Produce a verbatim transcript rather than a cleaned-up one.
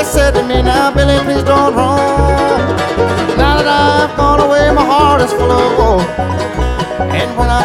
said to me, now Billy, please don't roam. Now that I've gone away, my heart is full of woe. And when I